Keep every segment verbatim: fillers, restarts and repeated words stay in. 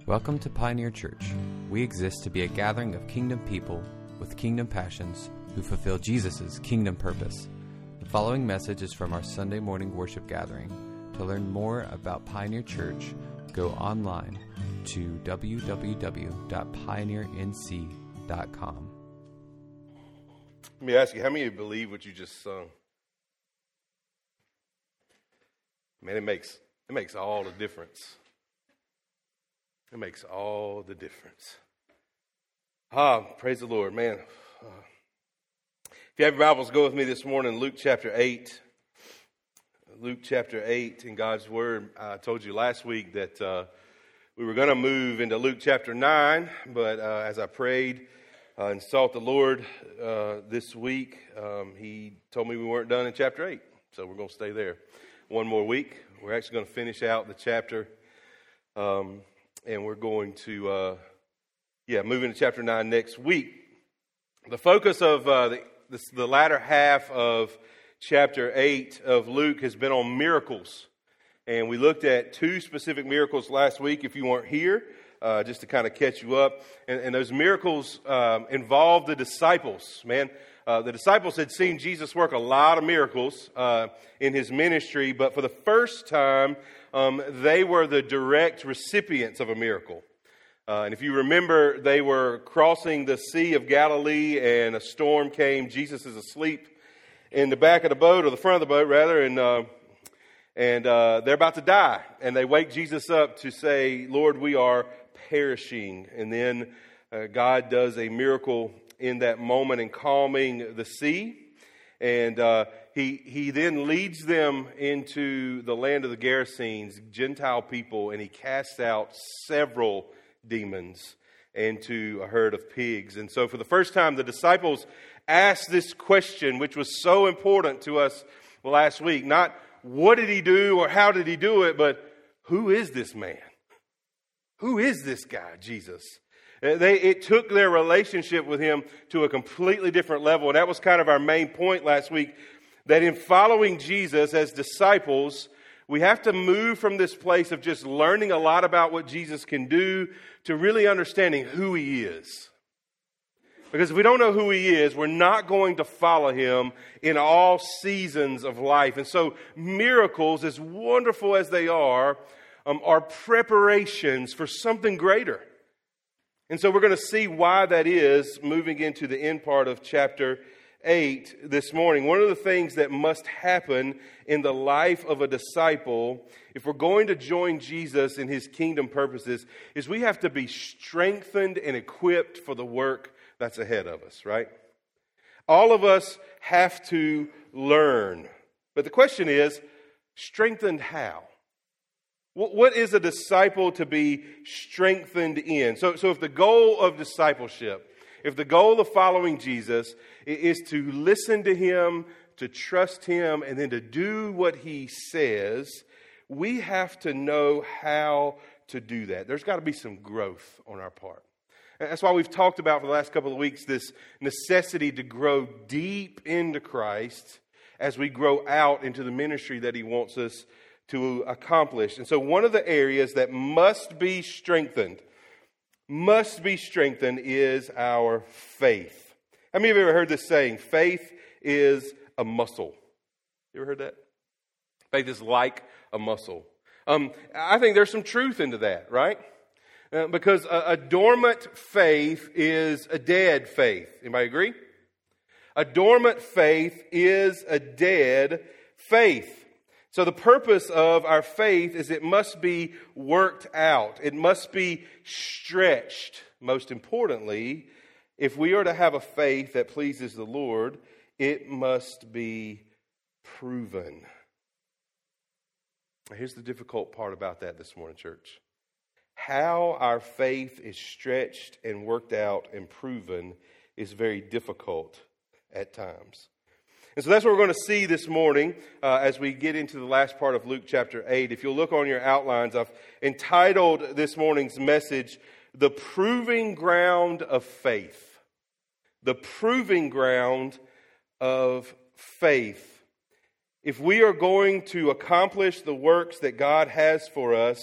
Welcome to Pioneer Church. We exist to be a gathering of kingdom people with kingdom passions who fulfill Jesus' kingdom purpose. The following message is from our Sunday morning worship gathering. To learn more about Pioneer Church, go online to w w w dot pioneer n c dot com. Let me ask you, how many of you believe what you just sung? Man, it makes it makes all the difference. It makes all the difference. Ah, praise the Lord, man. Uh, if you have your Bibles, go with me this morning, Luke chapter eight. Luke chapter eight in God's Word. I told you last week that uh, we were going to move into Luke chapter nine, but uh, as I prayed uh, and sought the Lord uh, this week, um, He told me we weren't done in chapter eight, so we're going to stay there one more week. We're actually going to finish out the chapter. Um, And we're going to, uh, yeah, move into chapter nine next week. The focus of uh, the, the, the latter half of chapter eight of Luke has been on miracles. And we looked at two specific miracles last week, if you weren't here, uh, just to kind of catch you up. And, and those miracles um, involved the disciples, man. Uh, the disciples had seen Jesus work a lot of miracles uh, in his ministry, but for the first time, um, they were the direct recipients of a miracle. Uh, and if you remember, they were crossing the Sea of Galilee, and a storm came. Jesus is asleep in the back of the boat, or the front of the boat, rather, and uh, and uh, they're about to die. And they wake Jesus up to say, "Lord, we are perishing." And then uh, God does a miracle in that moment in calming the sea. And uh, he he then leads them into the land of the Gerasenes, Gentile people, and he casts out several demons into a herd of pigs. And so for the first time, the disciples asked this question, which was so important to us last week. Not what did he do or how did he do it, but who is this man? Who is this guy, Jesus? They, it took their relationship with him to a completely different level. And that was kind of our main point last week, that in following Jesus as disciples, we have to move from this place of just learning a lot about what Jesus can do to really understanding who he is. Because if we don't know who he is, we're not going to follow him in all seasons of life. And so miracles, as wonderful as they are, um, are preparations for something greater. And so we're going to see why that is moving into the end part of chapter eight this morning. One of the things that must happen in the life of a disciple, if we're going to join Jesus in his kingdom purposes, is we have to be strengthened and equipped for the work that's ahead of us, right? All of us have to learn. But the question is, strengthened how? What is a disciple to be strengthened in? So, so if the goal of discipleship, if the goal of following Jesus is to listen to him, to trust him, and then to do what he says, we have to know how to do that. There's got to be some growth on our part. And that's why we've talked about for the last couple of weeks this necessity to grow deep into Christ as we grow out into the ministry that he wants us to accomplish. And so one of the areas that must be strengthened, must be strengthened is our faith. How many of you have ever heard this saying, faith is a muscle? You ever heard that? Faith is like a muscle. Um, I think there's some truth into that, right? Uh, because a, a dormant faith is a dead faith. Anybody agree? A dormant faith is a dead faith. So the purpose of our faith is it must be worked out. It must be stretched. Most importantly, if we are to have a faith that pleases the Lord, it must be proven. Here's the difficult part about that this morning, church. How our faith is stretched and worked out and proven is very difficult at times. And so that's what we're going to see this morning uh, as we get into the last part of Luke chapter eight. If you'll look on your outlines, I've entitled this morning's message, The Proving Ground of Faith. The Proving Ground of Faith. If we are going to accomplish the works that God has for us,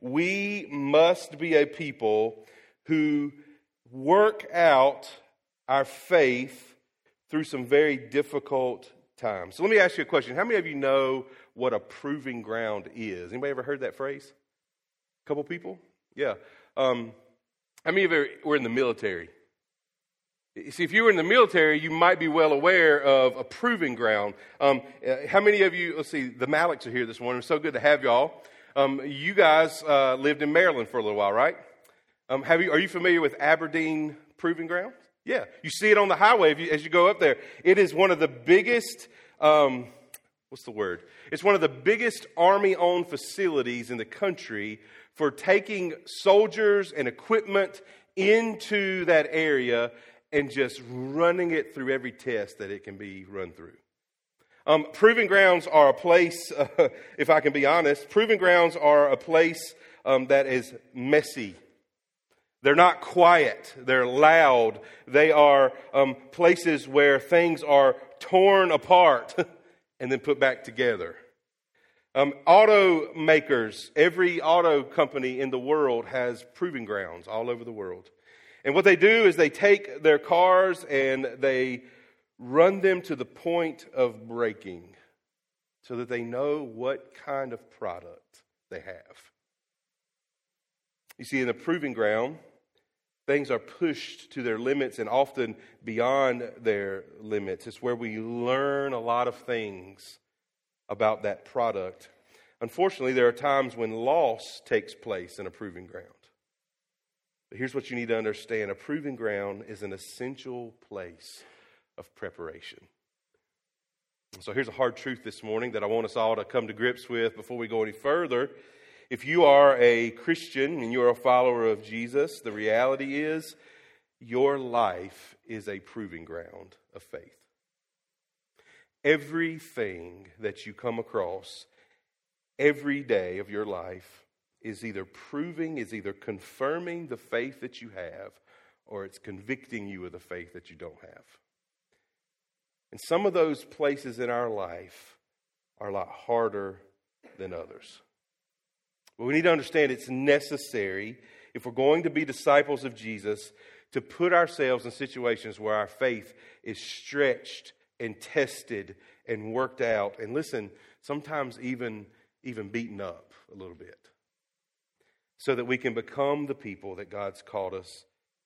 we must be a people who work out our faith through some very difficult times. So let me ask you a question. How many of you know what a proving ground is? Anybody ever heard that phrase? A couple people? Yeah. Um, how many of you were in the military? See, if you were in the military, you might be well aware of a proving ground. Um, how many of you, let's see, the Malicks are here this morning. It's so good to have y'all. Um, you guys uh, lived in Maryland for a little while, right? Um, have you? Are you familiar with Aberdeen Proving Ground? Yeah. You see it on the highway if you, as you go up there. It is one of the biggest, um, what's the word? It's one of the biggest Army-owned facilities in the country for taking soldiers and equipment into that area and just running it through every test that it can be run through. Um, proving grounds are a place, uh, if I can be honest, proving grounds are a place um, that is messy. They're not quiet. They're loud. They are um, places where things are torn apart and then put back together. Um, automakers, every auto company in the world has proving grounds all over the world. And what they do is they take their cars and they run them to the point of breaking so that they know what kind of product they have. You see, in the proving ground, things are pushed to their limits and often beyond their limits. It's where we learn a lot of things about that product. Unfortunately, there are times when loss takes place in a proving ground. But here's what you need to understand. A proving ground is an essential place of preparation. So here's a hard truth this morning that I want us all to come to grips with before we go any further. If you are a Christian and you're a follower of Jesus, the reality is your life is a proving ground of faith. Everything that you come across every day of your life is either proving, is either confirming the faith that you have, or it's convicting you of the faith that you don't have. And some of those places in our life are a lot harder than others. But we need to understand it's necessary, if we're going to be disciples of Jesus, to put ourselves in situations where our faith is stretched and tested and worked out. And listen, sometimes even, even beaten up a little bit, so that we can become the people that God's called us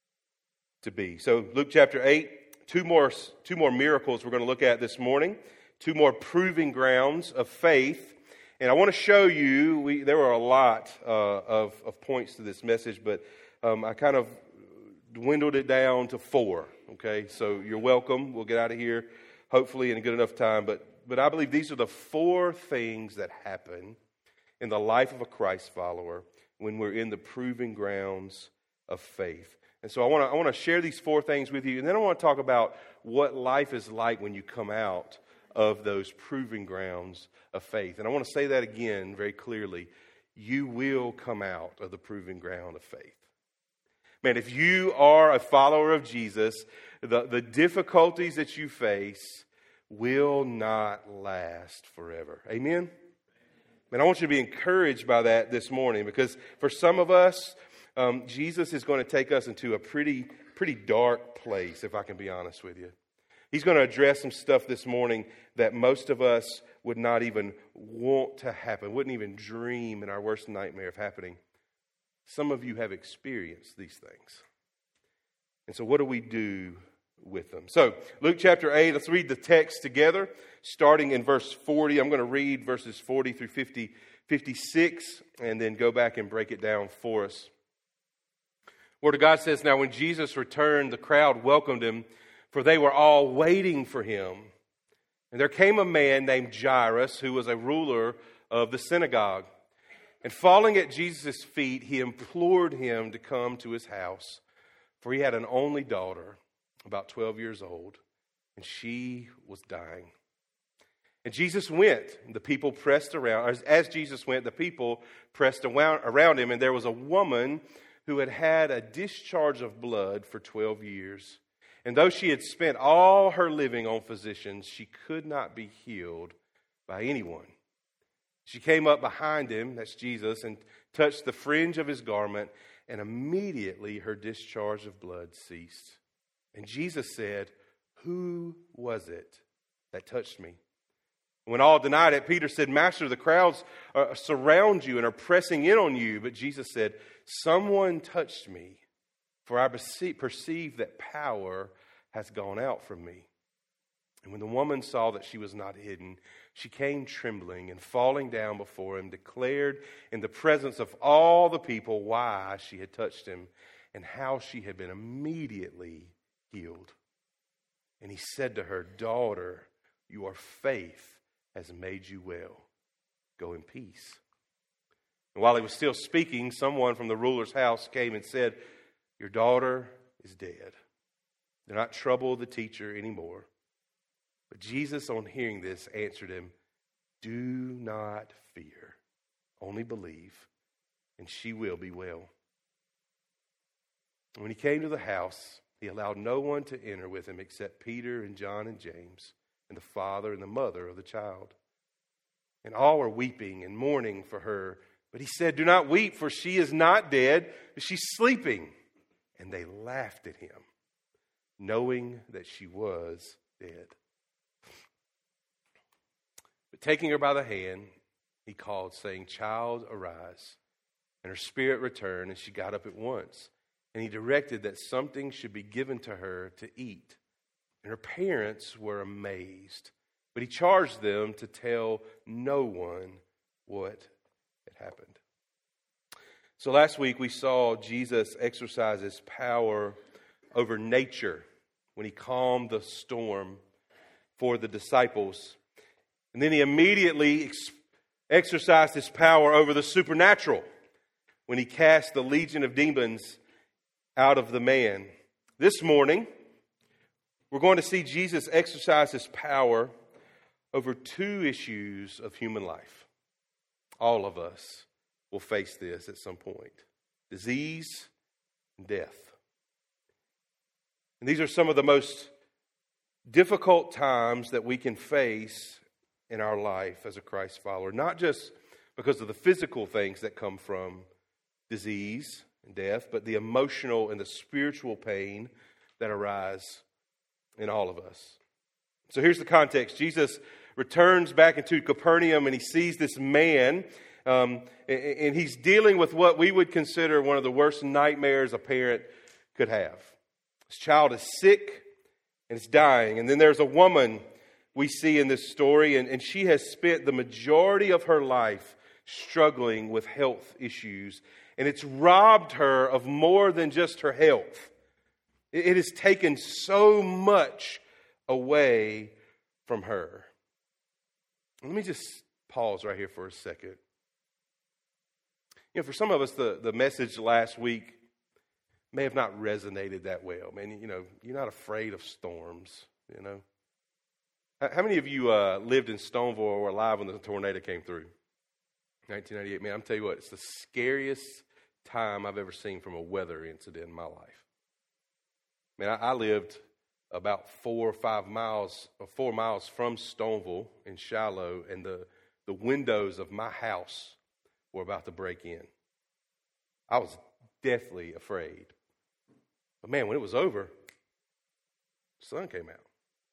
to be. So Luke chapter eight, two more, two more miracles we're going to look at this morning, two more proving grounds of faith. And I want to show you, we, there were a lot uh, of, of points to this message, but um, I kind of dwindled it down to four. Okay, so you're welcome. We'll get out of here hopefully in a good enough time. But, but I believe these are the four things that happen in the life of a Christ follower when we're in the proving grounds of faith. And so I want to I want to share these four things with you, and then I want to talk about what life is like when you come out of those proving grounds of faith. And I want to say that again very clearly. You will come out of the proving ground of faith. Man, if you are a follower of Jesus, the, the difficulties that you face will not last forever. Amen? And I want you to be encouraged by that this morning, because for some of us, um, Jesus is going to take us into a pretty, pretty dark place, if I can be honest with you. He's going to address some stuff this morning that most of us would not even want to happen, wouldn't even dream in our worst nightmare of happening. Some of you have experienced these things. And so what do we do with them? So Luke chapter eight, let's read the text together, starting in verse forty. I'm going to read verses forty through fifty, fifty-six, and then go back and break it down for us. Word of God says, "Now when Jesus returned, the crowd welcomed him, for they were all waiting for him. And there came a man named Jairus, who was a ruler of the synagogue. And falling at Jesus' feet, he implored him to come to his house, for he had an only daughter, about twelve years old, and she was dying. And Jesus went, and the people pressed around. As, as Jesus went, the people pressed around, around him, and there was a woman who had had a discharge of blood for twelve years. And though she had spent all her living on physicians, she could not be healed by anyone, She came up behind him, that's Jesus, and touched the fringe of his garment, and immediately her discharge of blood ceased. And Jesus said, "Who was it that touched me?" When all denied it, Peter said, "Master, the crowds uh, surround you and are pressing in on you." But Jesus said, "Someone touched me, for I perceive that power has gone out from me." And when the woman saw that she was not hidden, she came trembling and falling down before him, declared in the presence of all the people why she had touched him and how she had been immediately healed. And he said to her, "Daughter, your faith has made you well. Go in peace." And while he was still speaking, someone from the ruler's house came and said, "Your daughter is dead. Do not trouble the teacher anymore." But Jesus, on hearing this, answered him, "Do not fear, only believe, and she will be well." And when he came to the house, he allowed no one to enter with him except Peter and John and James and the father and the mother of the child. And all were weeping and mourning for her. But he said, "Do not weep, for she is not dead, but she's sleeping." And they laughed at him, knowing that she was dead. But taking her by the hand, he called, saying, "Child, arise." And her spirit returned, and she got up at once. And he directed that something should be given to her to eat. And her parents were amazed. But he charged them to tell no one what had happened. So last week we saw Jesus exercise his power over nature when he calmed the storm for the disciples. And then he immediately ex- exercised his power over the supernatural when he cast the legion of demons out of the man. This morning, we're going to see Jesus exercise his power over two issues of human life. All of us will face this at some point: disease and death. And these are some of the most difficult times that we can face in our life as a Christ follower, not just because of the physical things that come from disease and death, but the emotional and the spiritual pain that arise in all of us. So here's the context. Jesus returns back into Capernaum and he sees this man, um, and he's dealing with what we would consider one of the worst nightmares a parent could have. His child is sick and it's dying. And then there's a woman we see in this story, and, and she has spent the majority of her life struggling with health issues. And it's robbed her of more than just her health. It, it has taken so much away from her. Let me just pause right here for a second. You know, for some of us, the, the message last week may have not resonated that well. Man, you know, you're not afraid of storms, you know. How many of you uh, lived in Stoneville or were alive when the tornado came through? nineteen ninety-eight. Man, I'm telling you what, it's the scariest time I've ever seen from a weather incident in my life. Man, I, I lived about four or five miles, or four miles from Stoneville in Shiloh, and the, the windows of my house were about to break in. I was deathly afraid. But man, when it was over, the sun came out.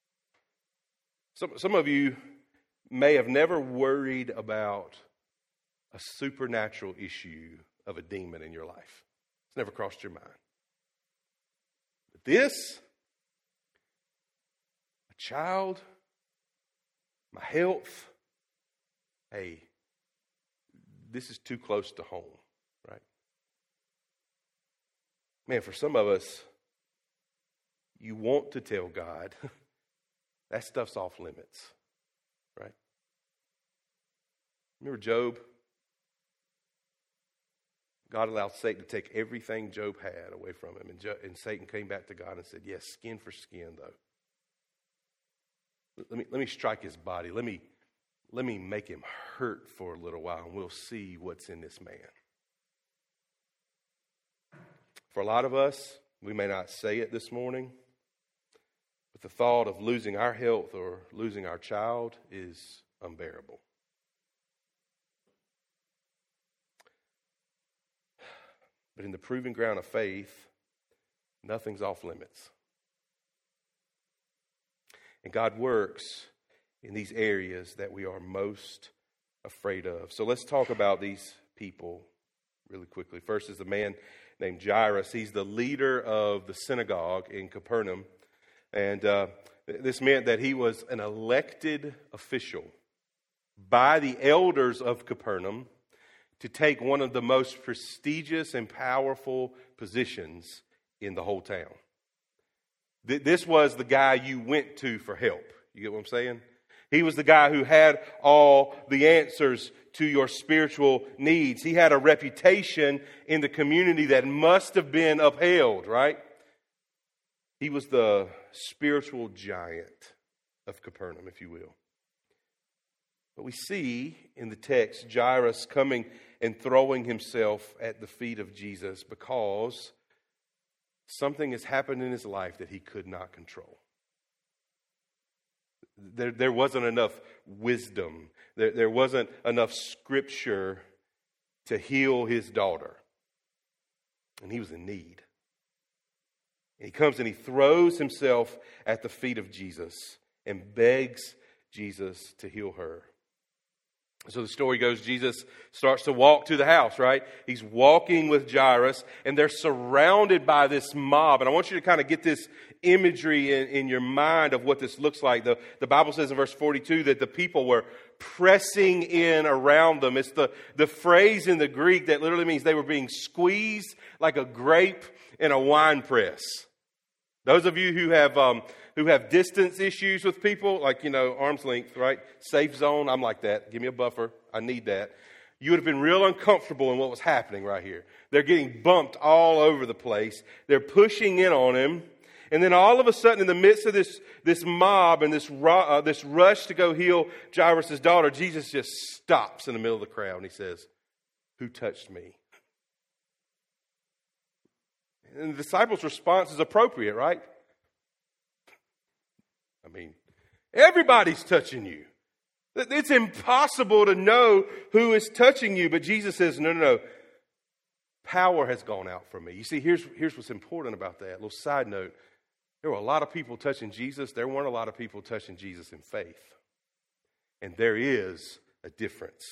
Some, some of you may have never worried about a supernatural issue of a demon in your life. It's never crossed your mind. But this, a child, my health, hey, this is too close to home, right? Man, for some of us, you want to tell God, that stuff's off limits, right? Remember Job? God allowed Satan to take everything Job had away from him. And, Jo- and Satan came back to God and said, yes, skin for skin, though. Let me, let me strike his body. Let me, let me make him hurt for a little while, and we'll see what's in this man. For a lot of us, we may not say it this morning, but the thought of losing our health or losing our child is unbearable. But in the proving ground of faith, nothing's off limits. And God works in these areas that we are most afraid of. So let's talk about these people really quickly. First is a man named Jairus. He's the leader of the synagogue in Capernaum. And uh, this meant that he was an elected official by the elders of Capernaum to take one of the most prestigious and powerful positions in the whole town. This was the guy you went to for help. You get what I'm saying? He was the guy who had all the answers to your spiritual needs. He had a reputation in the community that must have been upheld, right? He was the spiritual giant of Capernaum, if you will. But we see in the text Jairus coming and throwing himself at the feet of Jesus because something has happened in his life that he could not control. There, there wasn't enough wisdom. There, there wasn't enough scripture to heal his daughter. And he was in need. And he comes and he throws himself at the feet of Jesus and begs Jesus to heal her. So the story goes, Jesus starts to walk to the house, right? He's walking with Jairus, and they're surrounded by this mob. And I want you to kind of get this imagery in, in your mind of what this looks like. The, the Bible says in verse forty-two that the people were pressing in around them. It's the, the phrase in the Greek that literally means they were being squeezed like a grape in a wine press. Those of you who have um, who have distance issues with people, like, you know, arm's length, right? Safe zone, I'm like that. Give me a buffer. I need that. You would have been real uncomfortable in what was happening right here. They're getting bumped all over the place. They're pushing in on him. And then all of a sudden, in the midst of this, this mob and this, uh, this rush to go heal Jairus' daughter, Jesus just stops in the middle of the crowd and he says, "Who touched me?" And the disciples' response is appropriate, right? I mean, everybody's touching you. It's impossible to know who is touching you. But Jesus says, no, no, no. Power has gone out from me. You see, here's, here's what's important about that. A little side note. There were a lot of people touching Jesus. There weren't a lot of people touching Jesus in faith. And there is a difference.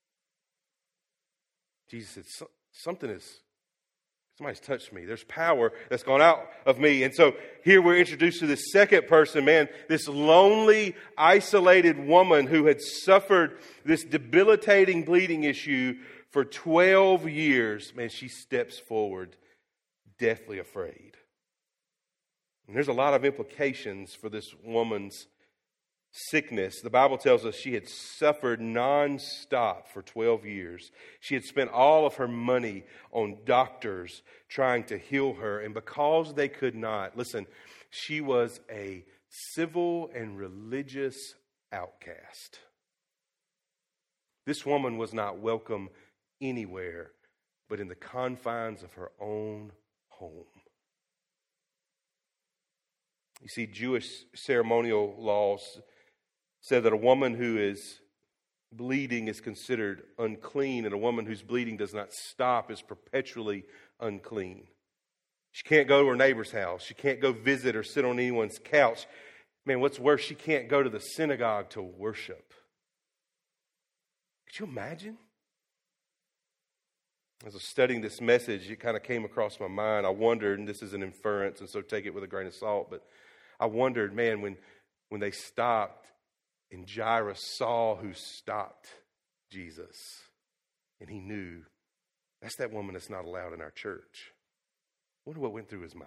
Jesus said, something is... Somebody's touched me. There's power that's gone out of me. And so here we're introduced to this second person, man, this lonely, isolated woman who had suffered this debilitating bleeding issue for twelve years. Man, she steps forward, deathly afraid. And there's a lot of implications for this woman's sickness. The Bible tells us she had suffered nonstop for twelve years. She had spent all of her money on doctors trying to heal her. And because they could not, listen, she was a civil and religious outcast. This woman was not welcome anywhere but in the confines of her own home. You see, Jewish ceremonial laws said that a woman who is bleeding is considered unclean, and a woman whose bleeding does not stop is perpetually unclean. She can't go to her neighbor's house. She can't go visit or sit on anyone's couch. Man, what's worse, she can't go to the synagogue to worship. Could you imagine? As I was studying this message, it kind of came across my mind. I wondered, and this is an inference, and so take it with a grain of salt, but I wondered, man, when, when they stopped, and Jairus saw who stopped Jesus, and he knew, that's that woman that's not allowed in our church. I wonder what went through his mind.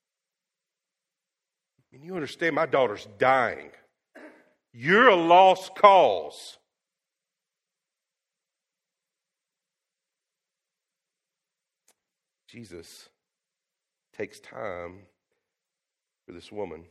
I mean, you understand, my daughter's dying. You're a lost cause. Jesus takes time for this woman.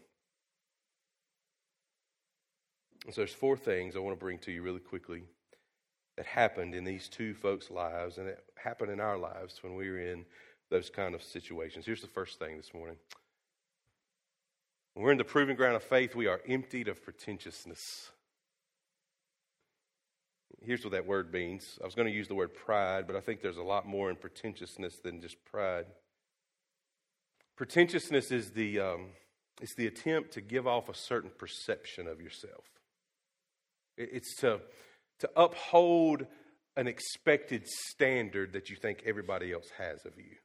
And so there's four things I want to bring to you really quickly that happened in these two folks' lives, and it happened in our lives when we were in those kind of situations. Here's the first thing this morning. When we're in the proving ground of faith, we are emptied of pretentiousness. Here's what that word means. I was going to use the word pride, but I think there's a lot more in pretentiousness than just pride. Pretentiousness is the um, it's the attempt to give off a certain perception of yourself. It's to to uphold an expected standard that you think everybody else has of you.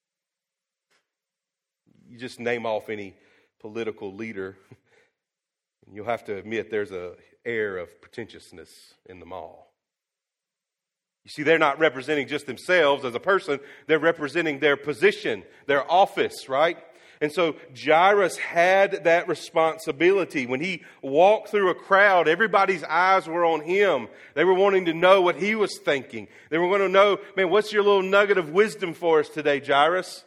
You just name off any political leader, and you'll have to admit there's an air of pretentiousness in them all. You see, they're not representing just themselves as a person, they're representing their position, their office, right? And so Jairus had that responsibility. When he walked through a crowd, everybody's eyes were on him. They were wanting to know what he was thinking. They were going to know, man, what's your little nugget of wisdom for us today, Jairus?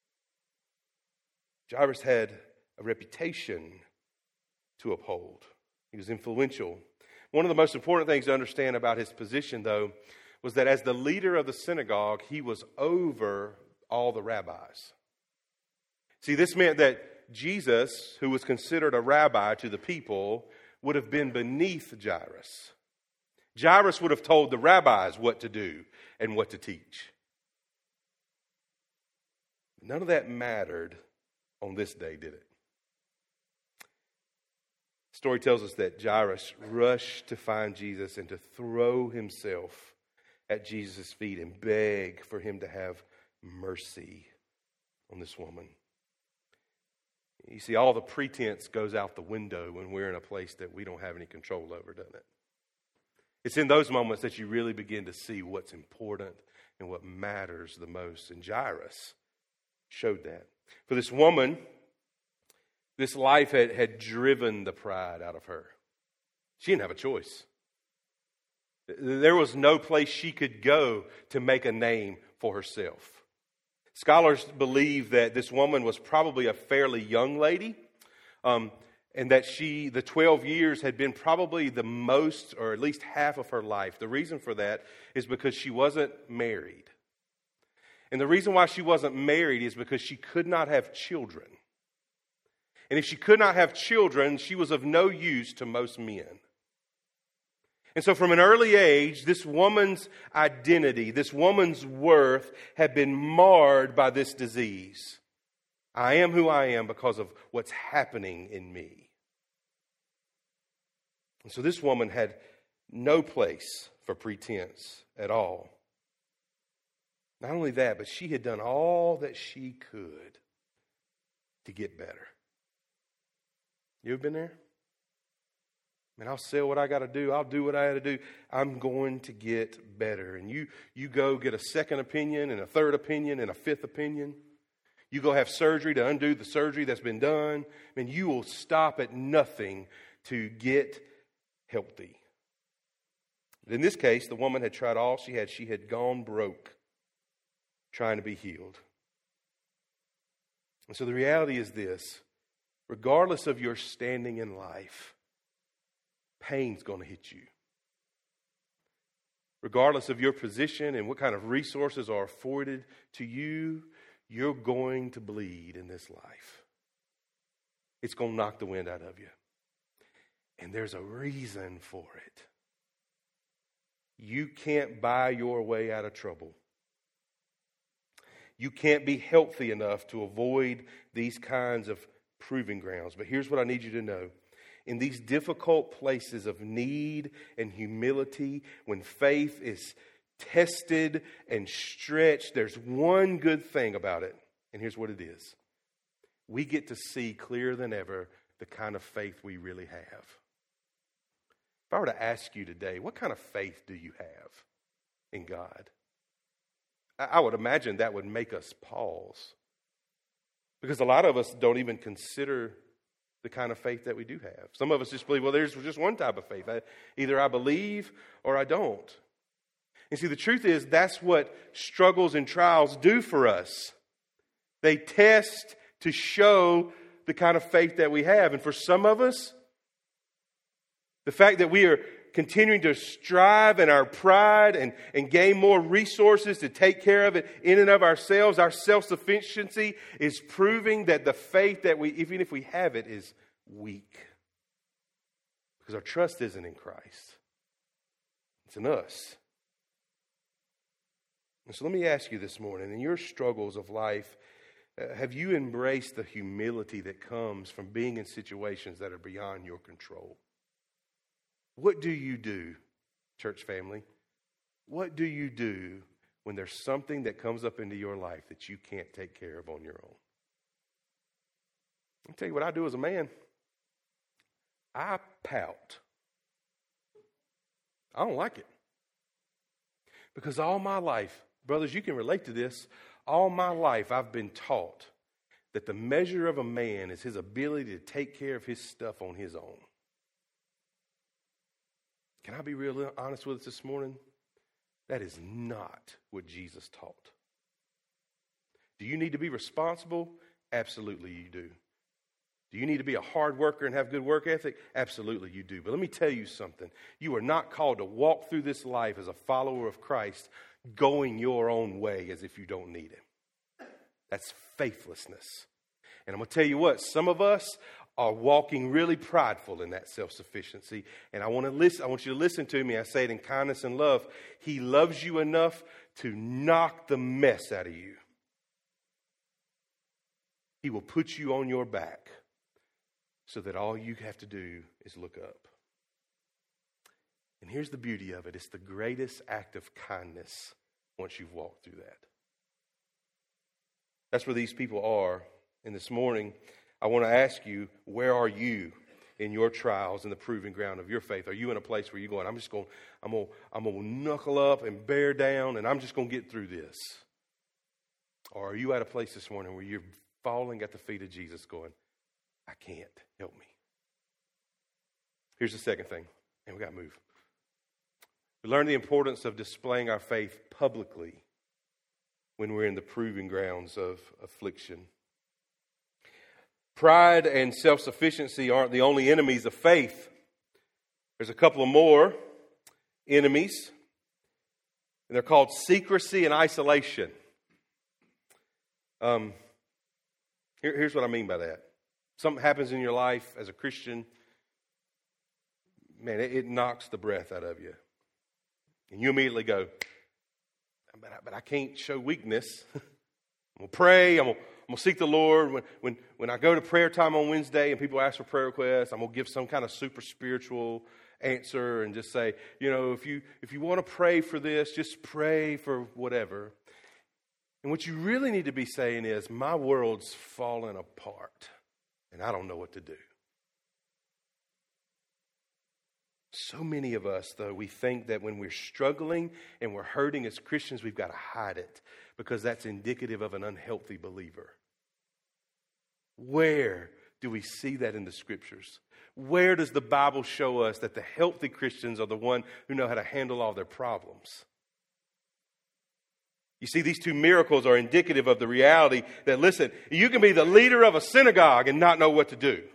Jairus had a reputation to uphold. He was influential. One of the most important things to understand about his position, though, was that as the leader of the synagogue, he was over all the rabbis. See, this meant that Jesus, who was considered a rabbi to the people, would have been beneath Jairus. Jairus would have told the rabbis what to do and what to teach. None of that mattered on this day, did it? The story tells us that Jairus rushed to find Jesus and to throw himself at Jesus' feet and beg for him to have mercy on this woman. You see, all the pretense goes out the window when we're in a place that we don't have any control over, doesn't it? It's in those moments that you really begin to see what's important and what matters the most. And Jairus showed that. For this woman, this life had, had driven the pride out of her. She didn't have a choice. There was no place she could go to make a name for herself. Scholars believe that this woman was probably a fairly young lady, um, and that she, the twelve years had been probably the most, or at least half of her life. The reason for that is because she wasn't married. And the reason why she wasn't married is because she could not have children. And if she could not have children, she was of no use to most men. And so from an early age, this woman's identity, this woman's worth had been marred by this disease. I am who I am because of what's happening in me. And so this woman had no place for pretense at all. Not only that, but she had done all that she could to get better. You ever been there? Man, I'll sell what I got to do. I'll do what I got to do. I'm going to get better. And you, you go get a second opinion and a third opinion and a fifth opinion. You go have surgery to undo the surgery that's been done. I mean, you will stop at nothing to get healthy. But in this case, the woman had tried all she had. She had gone broke trying to be healed. And so the reality is this. Regardless of your standing in life, pain's going to hit you. Regardless of your position and what kind of resources are afforded to you, you're going to bleed in this life. It's going to knock the wind out of you. And there's a reason for it. You can't buy your way out of trouble. You can't be healthy enough to avoid these kinds of proving grounds. But here's what I need you to know. In these difficult places of need and humility, when faith is tested and stretched, there's one good thing about it. And here's what it is. We get to see clearer than ever the kind of faith we really have. If I were to ask you today, what kind of faith do you have in God? I would imagine that would make us pause. Because a lot of us don't even consider the kind of faith that we do have. Some of us just believe, well, there's just one type of faith. I, either I believe or I don't. And see, the truth is that's what struggles and trials do for us. They test to show the kind of faith that we have. And for some of us, the fact that we are continuing to strive in our pride and, and gain more resources to take care of it in and of ourselves, our self-sufficiency is proving that the faith that we, even if we have it, is weak. Because our trust isn't in Christ. It's in us. And so let me ask you this morning, in your struggles of life, uh, have you embraced the humility that comes from being in situations that are beyond your control? What do you do, church family? What do you do when there's something that comes up into your life that you can't take care of on your own? I'll tell you what I do as a man. I pout. I don't like it. Because all my life, brothers, you can relate to this. All my life I've been taught that the measure of a man is his ability to take care of his stuff on his own. Can I be real honest with us this morning? That is not what Jesus taught. Do you need to be responsible? Absolutely you do. Do you need to be a hard worker and have good work ethic? Absolutely you do. But let me tell you something. You are not called to walk through this life as a follower of Christ going your own way as if you don't need Him. That's faithlessness. And I'm going to tell you what, some of us are walking really prideful in that self-sufficiency. And I want to listen. I want you to listen to me. I say it in kindness and love. He loves you enough to knock the mess out of you. He will put you on your back so that all you have to do is look up. And here's the beauty of it. It's the greatest act of kindness once you've walked through that. That's where these people are. And this morning, I want to ask you, where are you in your trials and the proving ground of your faith? Are you in a place where you're going, I'm just going, I'm going, I'm going to knuckle up and bear down and I'm just going to get through this? Or are you at a place this morning where you're falling at the feet of Jesus going, I can't, help me? Here's the second thing, and we got to move. We learn the importance of displaying our faith publicly when we're in the proving grounds of affliction. Pride and self-sufficiency aren't the only enemies of faith. There's a couple of more enemies, and they're called secrecy and isolation. Um, here, here's what I mean by that. Something happens in your life as a Christian, man, it, it knocks the breath out of you. And you immediately go, but I, but I can't show weakness. I'm going to pray, I'm going to I'm going to seek the Lord. When, when, when I go to prayer time on Wednesday and people ask for prayer requests, I'm going to give some kind of super spiritual answer and just say, you know, if you if you want to pray for this, just pray for whatever. And what you really need to be saying is, my world's falling apart and I don't know what to do. So many of us, though, we think that when we're struggling and we're hurting as Christians, we've got to hide it because that's indicative of an unhealthy believer. Where do we see that in the Scriptures? Where does the Bible show us that the healthy Christians are the one who know how to handle all their problems? You see, these two miracles are indicative of the reality that, listen, you can be the leader of a synagogue and not know what to do.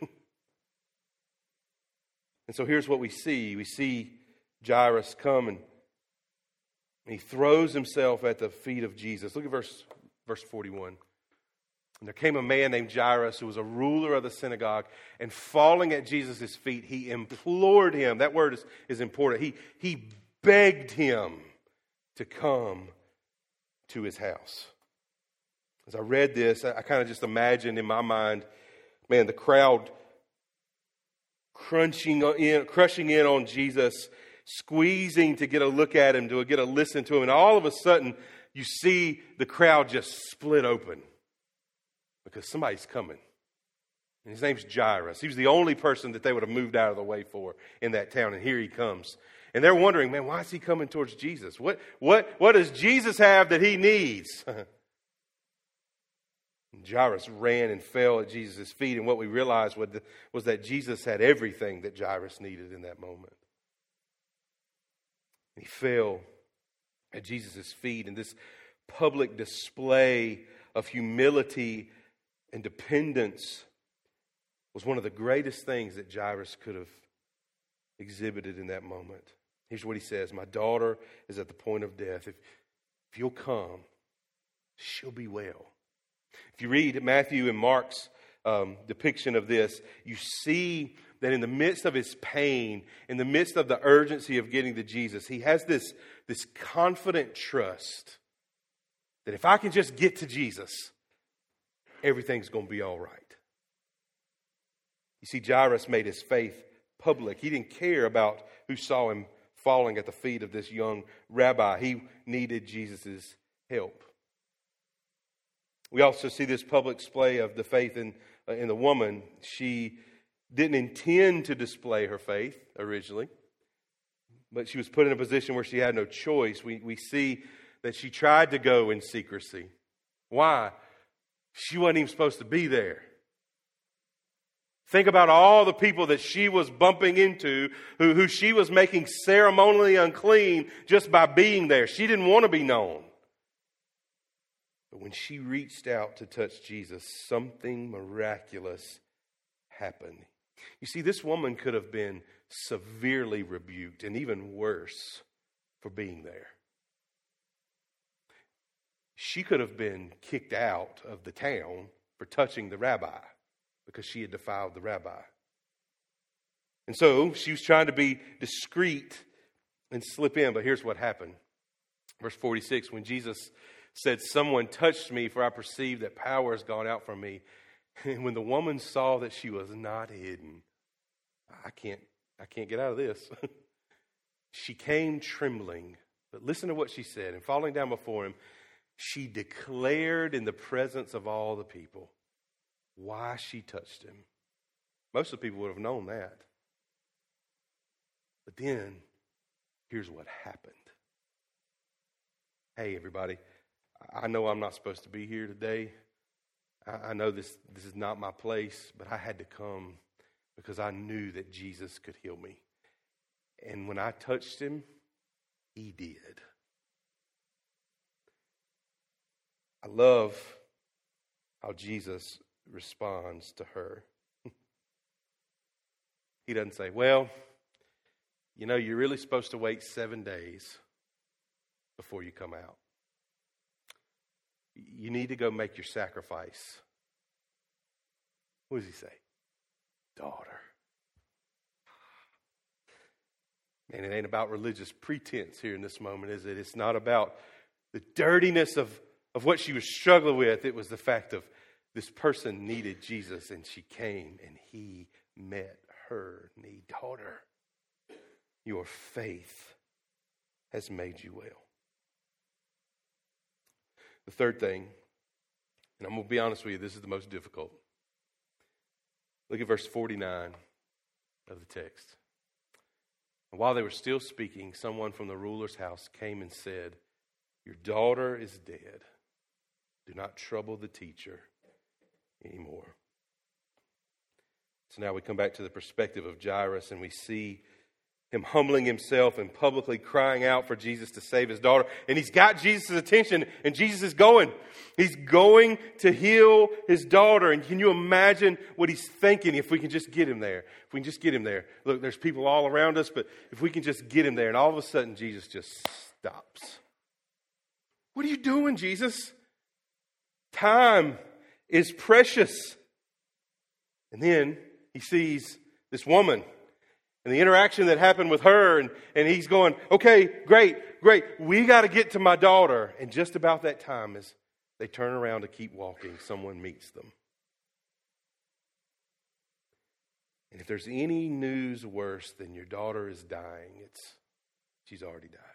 And so here's what we see. We see Jairus come and he throws himself at the feet of Jesus. Look at verse, verse forty-one. And there came a man named Jairus who was a ruler of the synagogue, and falling at Jesus' feet, he implored him. That word is, is important. He, he begged him to come to his house. As I read this, I, I kind of just imagined in my mind, man, the crowd crunching in, crushing in on Jesus, squeezing to get a look at him, to get a listen to him. And all of a sudden, you see the crowd just split open because somebody's coming. And his name's Jairus. He was the only person that they would have moved out of the way for in that town. And here he comes. And they're wondering, man, why is he coming towards Jesus? What, what, what does Jesus have that he needs? Jairus ran and fell at Jesus' feet, and what we realized was that Jesus had everything that Jairus needed in that moment. He fell at Jesus' feet, and this public display of humility and dependence was one of the greatest things that Jairus could have exhibited in that moment. Here's what he says: my daughter is at the point of death. If, if you'll come, she'll be well. If you read Matthew and Mark's um, depiction of this, you see that in the midst of his pain, in the midst of the urgency of getting to Jesus, he has this, this confident trust that if I can just get to Jesus, everything's going to be all right. You see, Jairus made his faith public. He didn't care about who saw him falling at the feet of this young rabbi. He needed Jesus' help. We also see this public display of the faith in, uh, in the woman. She didn't intend to display her faith originally, but she was put in a position where she had no choice. We, we see that she tried to go in secrecy. Why? She wasn't even supposed to be there. Think about all the people that she was bumping into, who, who she was making ceremonially unclean just by being there. She didn't want to be known. But when she reached out to touch Jesus, something miraculous happened. You see, this woman could have been severely rebuked, and even worse, for being there. She could have been kicked out of the town for touching the rabbi, because she had defiled the rabbi. And so she was trying to be discreet and slip in, but here's what happened. Verse forty-six, when Jesus said, "Someone touched me, for I perceive that power has gone out from me." And when the woman saw that she was not hidden, I can't, I can't get out of this. She came trembling, but listen to what she said. And falling down before him, she declared in the presence of all the people why she touched him. Most of the people would have known that. But then, here's what happened. Hey, everybody, I know I'm not supposed to be here today. I know this, this is not my place, but I had to come because I knew that Jesus could heal me. And when I touched him, he did. I love how Jesus responds to her. He doesn't say, "Well, you know, you're really supposed to wait seven days before you come out. You need to go make your sacrifice." What does he say? Daughter. And it ain't about religious pretense here in this moment, is it? It's not about the dirtiness of, of what she was struggling with. It was the fact of this person needed Jesus, and she came, and he met her need. Daughter, your faith has made you well. The third thing, and I'm going to be honest with you, this is the most difficult. Look at verse forty-nine of the text. And while they were still speaking, someone from the ruler's house came and said, "Your daughter is dead. Do not trouble the teacher anymore." So now we come back to the perspective of Jairus, and we see him humbling himself and publicly crying out for Jesus to save his daughter. And he's got Jesus' attention, and Jesus is going. He's going to heal his daughter. And can you imagine what he's thinking if we can just get him there? If we can just get him there. Look, there's people all around us, but if we can just get him there. And all of a sudden, Jesus just stops. What are you doing, Jesus? Time is precious. And then he sees this woman and the interaction that happened with her, and, and he's going, "Okay, great, great. We got to get to my daughter." And just about that time, as they turn around to keep walking, someone meets them. And if there's any news worse than your daughter is dying, it's she's already died.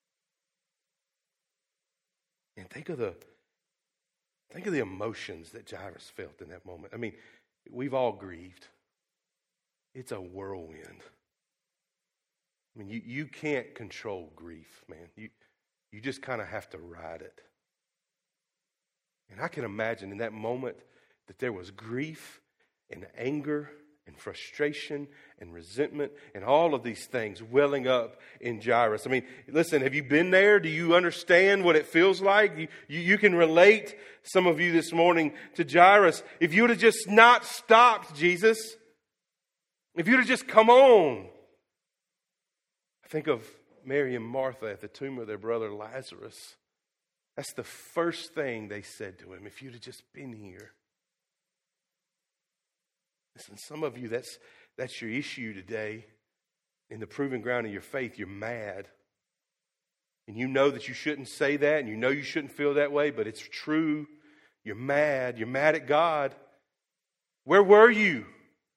And think of the think of the emotions that Jairus felt in that moment. I mean, we've all grieved. It's a whirlwind. I mean, you, you can't control grief, man. You you just kind of have to ride it. And I can imagine in that moment that there was grief and anger and frustration and resentment and all of these things welling up in Jairus. I mean, listen, have you been there? Do you understand what it feels like? You, you, you can relate, some of you this morning, to Jairus. If you would have just not stopped, Jesus, if you'd have just come on. I think of Mary and Martha at the tomb of their brother Lazarus. That's the first thing they said to him. If you'd have just been here. Listen, some of you, that's that's your issue today, in the proving ground of your faith, you're mad. And you know that you shouldn't say that, and you know you shouldn't feel that way, but it's true. You're mad. You're mad at God. Where were you?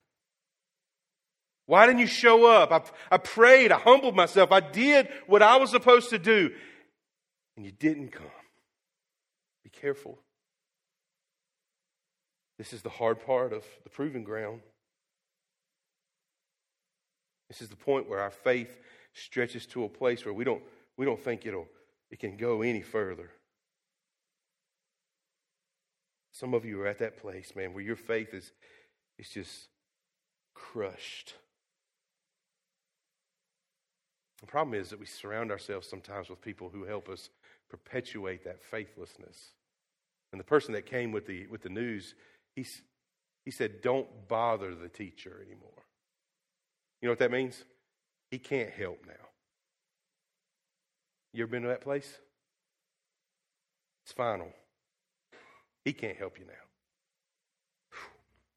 Why didn't you show up? I, I prayed. I humbled myself. I did what I was supposed to do. And you didn't come. Be careful. This is the hard part of the proving ground. This is the point where our faith stretches to a place where we don't we don't think it'll it can go any further. Some of you are at that place, man, where your faith is is just crushed. The problem is that we surround ourselves sometimes with people who help us perpetuate that faithlessness. And the person that came with the with the news, he he said, "Don't bother the teacher anymore." You know what that means? He can't help now. You ever been to that place? It's final. He can't help you now. Whew.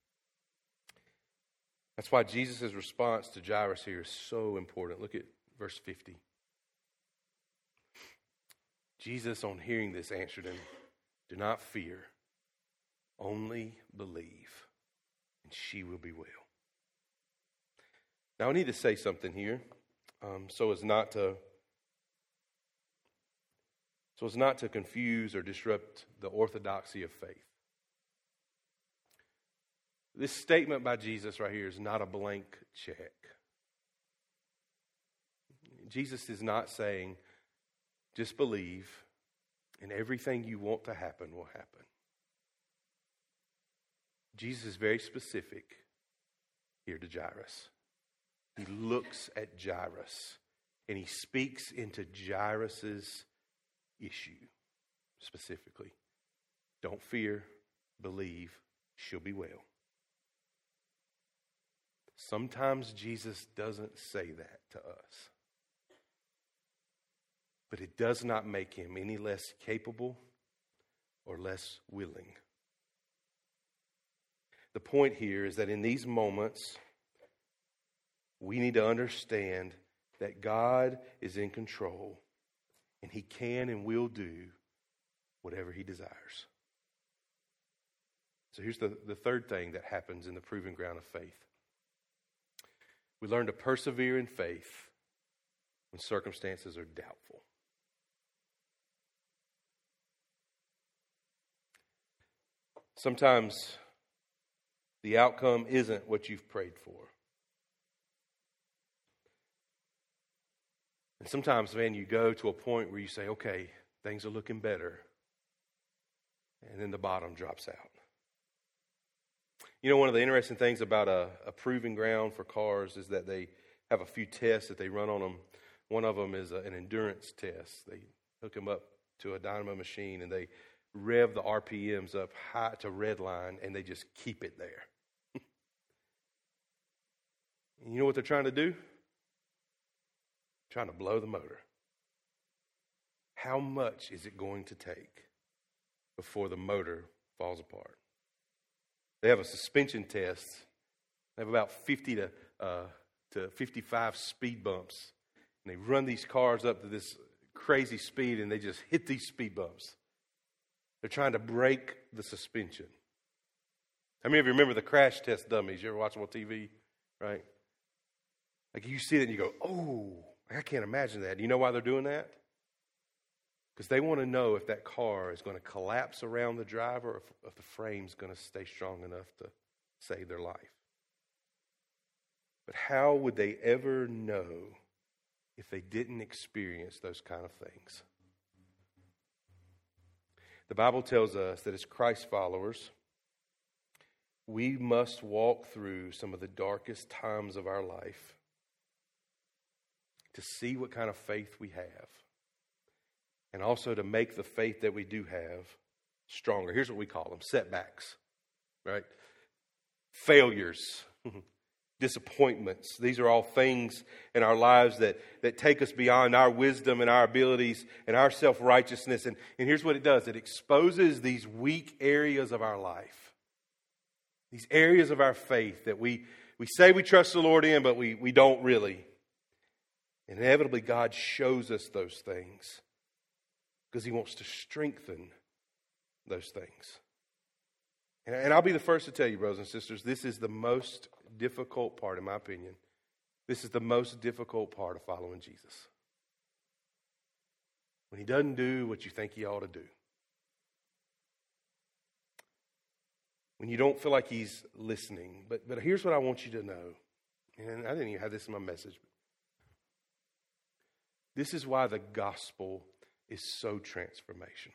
That's why Jesus' response to Jairus here is so important. Look at verse fifty. Jesus, on hearing this, answered him, "Do not fear, only believe, and she will be well." Now, I need to say something here, um, so as not to so as not to confuse or disrupt the orthodoxy of faith. This statement by Jesus right here is not a blank check. Jesus is not saying, just believe, and everything you want to happen will happen. Jesus is very specific here to Jairus. He looks at Jairus, and he speaks into Jairus' issue specifically. Don't fear, believe, she'll be well. Sometimes Jesus doesn't say that to us. But it does not make him any less capable or less willing. The point here is that in these moments, we need to understand that God is in control, and he can and will do whatever he desires. So here's the, the third thing that happens in the proving ground of faith. We learn to persevere in faith when circumstances are doubtful. Sometimes the outcome isn't what you've prayed for. And sometimes, man, you go to a point where you say, okay, things are looking better. And then the bottom drops out. You know, one of the interesting things about a, a proving ground for cars is that they have a few tests that they run on them. One of them is a, an endurance test. They hook them up to a dynamo machine and they rev the R P Ms up high to red line, and they just keep it there. You know what they're trying to do? Trying to blow the motor. How much is it going to take before the motor falls apart? They have a suspension test. They have about fifty to uh, to fifty-five speed bumps, and they run these cars up to this crazy speed, and they just hit these speed bumps. They're trying to break the suspension. How many of you remember the crash test dummies? You ever watch them on T V? Right? Like you see that and you go, oh, I can't imagine that. Do you know why they're doing that? Because they want to know if that car is going to collapse around the driver or if, if the frame's going to stay strong enough to save their life. But how would they ever know if they didn't experience those kind of things? The Bible tells us that as Christ followers, we must walk through some of the darkest times of our life to see what kind of faith we have, and also to make the faith that we do have stronger. Here's what we call them: setbacks, right? Failures, disappointments. These are all things in our lives that, that take us beyond our wisdom and our abilities and our self-righteousness. And, and here's what it does. It exposes these weak areas of our life, these areas of our faith that we we say we trust the Lord in, but we, we don't really. Inevitably, God shows us those things because He wants to strengthen those things. And, and I'll be the first to tell you, brothers and sisters, this is the most difficult part, in my opinion. This is the most difficult part of following Jesus. When He doesn't do what you think He ought to do. When you don't feel like He's listening. But, but here's what I want you to know. And I didn't even have this in my message. This is why the gospel is so transformational.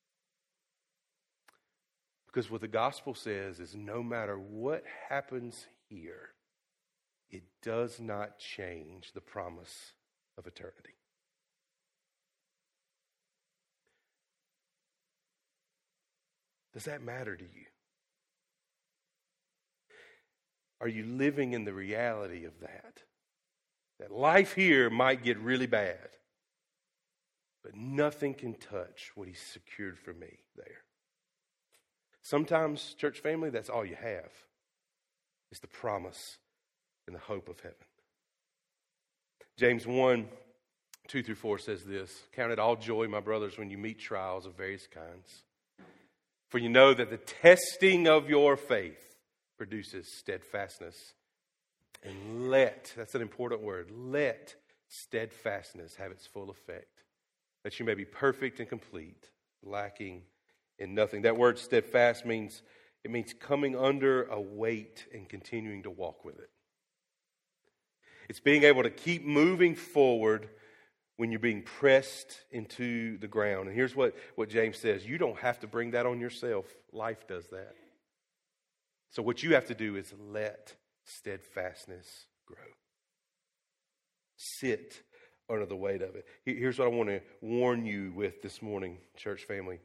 Because what the gospel says is no matter what happens here, it does not change the promise of eternity. Does that matter to you? Are you living in the reality of that? That life here might get really bad, but nothing can touch what He's secured for me there. Sometimes, church family, that's all you have. It's the promise and the hope of heaven. James one, two through four says this, "Count it all joy, my brothers, when you meet trials of various kinds. For you know that the testing of your faith produces steadfastness. And let," that's an important word, "let steadfastness have its full effect, that you may be perfect and complete, lacking in nothing." That word steadfast means, it means coming under a weight and continuing to walk with it. It's being able to keep moving forward when you're being pressed into the ground. And here's what, what James says. You don't have to bring that on yourself. Life does that. So what you have to do is let steadfastness grow. Sit under the weight of it. Here's what I want to warn you with this morning, church family.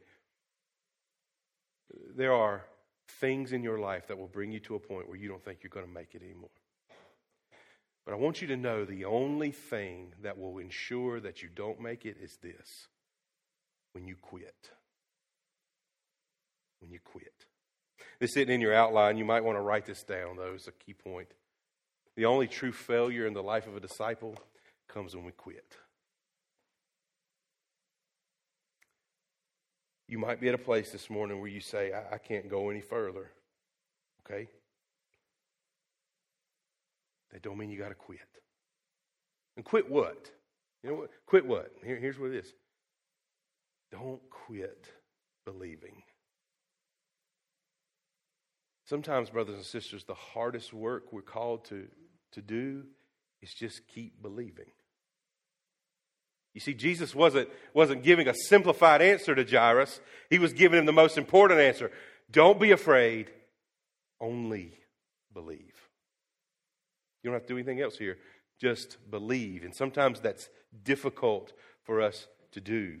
There are things in your life that will bring you to a point where you don't think you're going to make it anymore. But I want you to know the only thing that will ensure that you don't make it is this: when you quit. When you quit. This isn't in your outline. You might want to write this down, though. It's a key point. The only true failure in the life of a disciple comes when we quit. You might be at a place this morning where you say, I, I can't go any further. Okay? That don't mean you got to quit. And quit what? You know what? Quit what? Here, here's what it is. Don't quit believing. Sometimes, brothers and sisters, the hardest work we're called to, to do is just keep believing. You see, Jesus wasn't, wasn't giving a simplified answer to Jairus. He was giving him the most important answer. Don't be afraid, only believe. You don't have to do anything else here. Just believe. And sometimes that's difficult for us to do.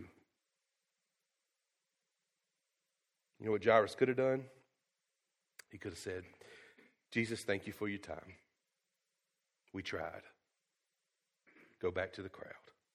You know what Jairus could have done? He could have said, Jesus, thank you for your time. We tried. Go back to the crowd.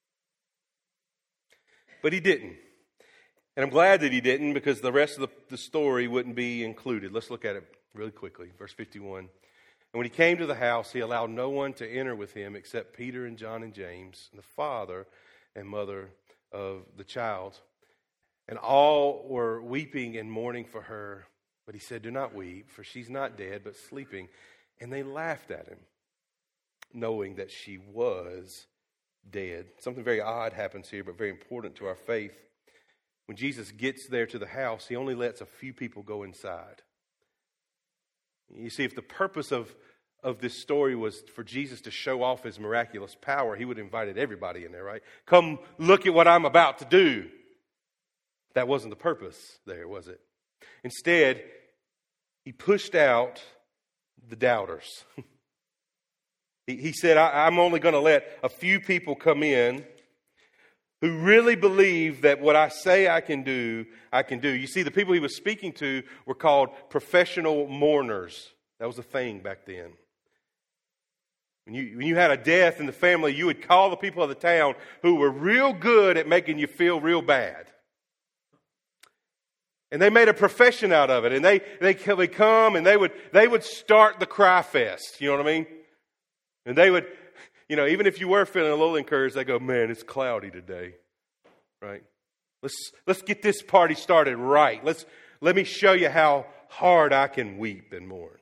But he didn't. And I'm glad that he didn't, because the rest of the, the story wouldn't be included. Let's look at it really quickly. Verse fifty-one. And when he came to the house, he allowed no one to enter with him except Peter and John and James, and the father and mother of the child. And all were weeping and mourning for her. But he said, do not weep, for she's not dead, but sleeping. And they laughed at him, knowing that she was dead. Something very odd happens here, but very important to our faith. When Jesus gets there to the house, he only lets a few people go inside. You see, if the purpose of, of this story was for Jesus to show off his miraculous power, he would have invited everybody in there, right? Come look at what I'm about to do. That wasn't the purpose there, was it? Instead, he pushed out the doubters. he, he said, I, I'm only going to let a few people come in who really believe that what I say I can do, I can do. You see, the people he was speaking to were called professional mourners. That was a thing back then. When you, when you had a death in the family, you would call the people of the town who were real good at making you feel real bad. And they made a profession out of it. And they, they would come and they would, they would start the cry fest. You know what I mean? And they would, you know, even if you were feeling a little encouraged, they go, man, it's cloudy today. Right? Let's, let's get this party started right. Let's, let me show you how hard I can weep and mourn.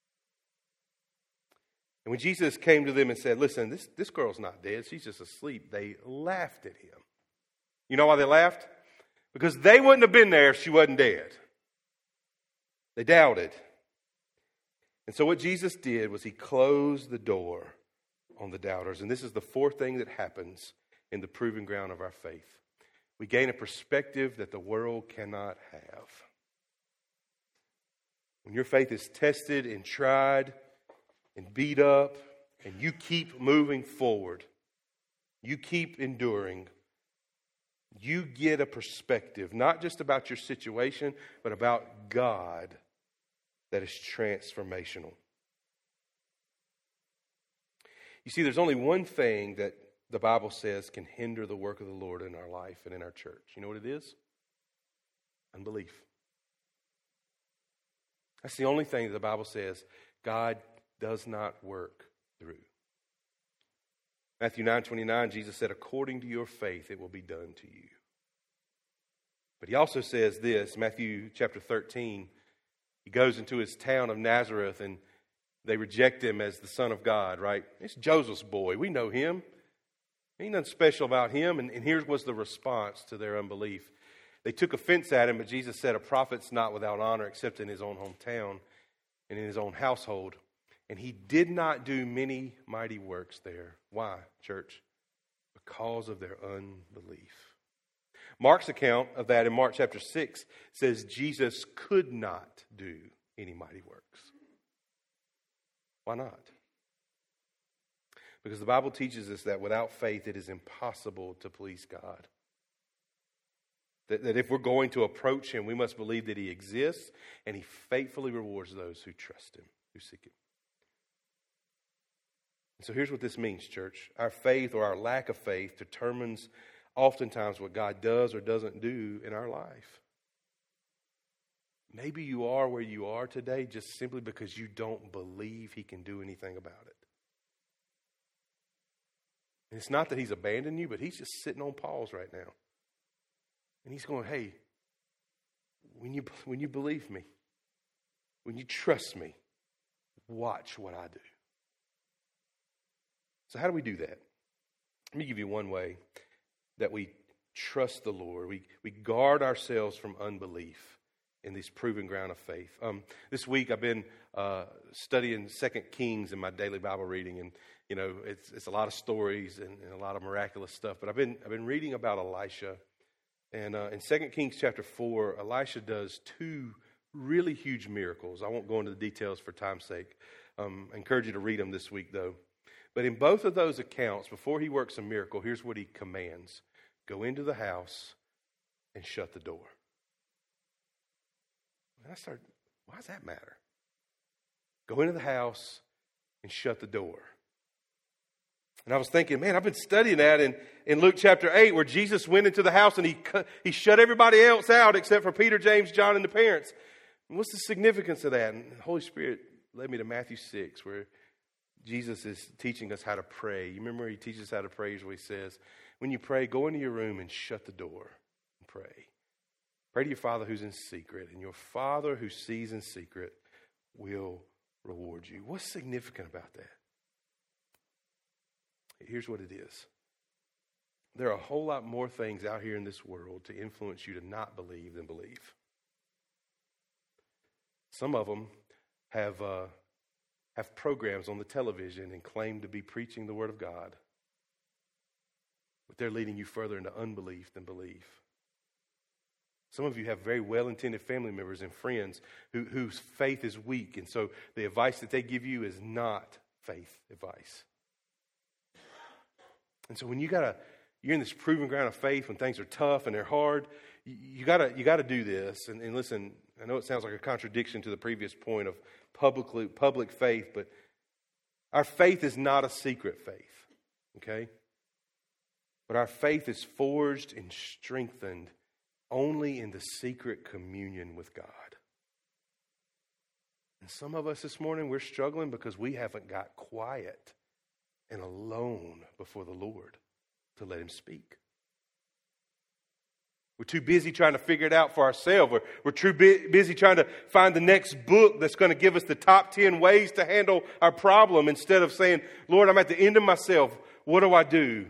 And when Jesus came to them and said, listen, this, this girl's not dead. She's just asleep. They laughed at him. You know why they laughed? Because they wouldn't have been there if she wasn't dead. They doubted. And so what Jesus did was he closed the door on the doubters. And this is the fourth thing that happens in the proving ground of our faith. We gain a perspective that the world cannot have. When your faith is tested and tried and beat up, and you keep moving forward, you keep enduring, you get a perspective, not just about your situation, but about God that is transformational. You see, there's only one thing that the Bible says can hinder the work of the Lord in our life and in our church. You know what it is? Unbelief. That's the only thing that the Bible says God does not work through. Matthew nine twenty-nine, Jesus said, according to your faith, it will be done to you. But he also says this, Matthew chapter thirteen, he goes into his town of Nazareth and they reject him as the Son of God, right? It's Joseph's boy. We know him. Ain't nothing special about him. And, and here was the response to their unbelief. They took offense at him, but Jesus said, a prophet's not without honor except in his own hometown and in his own household. And he did not do many mighty works there. Why, church? Because of their unbelief. Mark's account of that in Mark chapter six says Jesus could not do any mighty works. Why not? Because the Bible teaches us that without faith it is impossible to please God. That, that if we're going to approach him, we must believe that he exists and he faithfully rewards those who trust him, who seek him. And so here's what this means, church. Our faith or our lack of faith determines oftentimes what God does or doesn't do in our life. Maybe you are where you are today just simply because you don't believe he can do anything about it. And it's not that he's abandoned you, but he's just sitting on pause right now. And he's going, hey, when you, when you believe me, when you trust me, watch what I do. So how do we do that? Let me give you one way that we trust the Lord. We, we guard ourselves from unbelief in this proven ground of faith. Um, this week I've been uh, studying Second Kings in my daily Bible reading, and you know it's it's a lot of stories and, and a lot of miraculous stuff. But I've been I've been reading about Elisha, and uh, in Second Kings chapter four, Elisha does two really huge miracles. I won't go into the details for time's sake. Um, I encourage you to read them this week, though. But in both of those accounts, before he works a miracle, here's what he commands: go into the house and shut the door. And I started, why does that matter? Go into the house and shut the door. And I was thinking, man, I've been studying that in, in Luke chapter eight, where Jesus went into the house and he he shut everybody else out except for Peter, James, John, and the parents. And what's the significance of that? And the Holy Spirit led me to Matthew six, where Jesus is teaching us how to pray. You remember he teaches us how to pray, is what he says. When you pray, go into your room and shut the door and pray. Pray to your Father who's in secret, and your Father who sees in secret will reward you. What's significant about that? Here's what it is. There are a whole lot more things out here in this world to influence you to not believe than believe. Some of them have uh, have programs on the television and claim to be preaching the Word of God, but they're leading you further into unbelief than belief. Some of you have very well-intended family members and friends who, whose faith is weak, and so the advice that they give you is not faith advice. And so when you gotta, you're in this proven ground of faith when things are tough and they're hard, you, you gotta you gotta do this. And, and listen, I know it sounds like a contradiction to the previous point of publicly public faith, but our faith is not a secret faith, okay? But our faith is forged and strengthened only in the secret communion with God. And some of us this morning, we're struggling because we haven't got quiet and alone before the Lord to let Him speak. We're too busy trying to figure it out for ourselves. We're, we're too bu- busy trying to find the next book that's going to give us the top ten ways to handle our problem instead of saying, Lord, I'm at the end of myself. What do I do?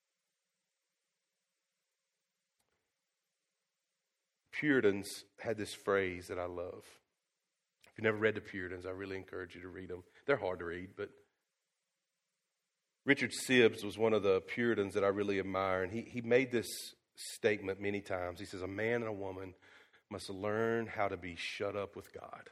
Puritans had this phrase that I love. If you've never read the Puritans, I really encourage you to read them. They're hard to read, but Richard Sibbes was one of the Puritans that I really admire, and he, he made this statement many times. He says, a man and a woman must learn how to be shut up with God.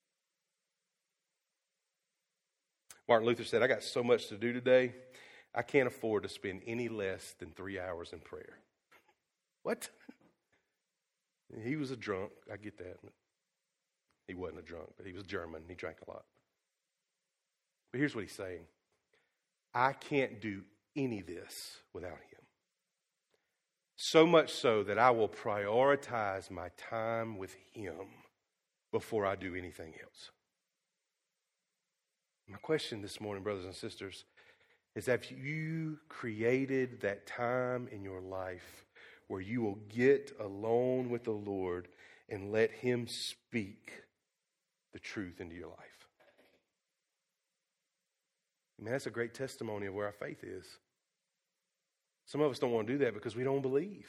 Martin Luther said, I got so much to do today, I can't afford to spend any less than three hours in prayer. What? He was a drunk. I get that. He wasn't a drunk, but he was German. He drank a lot. But here's what he's saying. I can't do any of this without Him. So much so that I will prioritize my time with Him before I do anything else. My question this morning, brothers and sisters, is have you created that time in your life where you will get alone with the Lord and let Him speak the truth into your life? I mean, that's a great testimony of where our faith is. Some of us don't want to do that because we don't believe.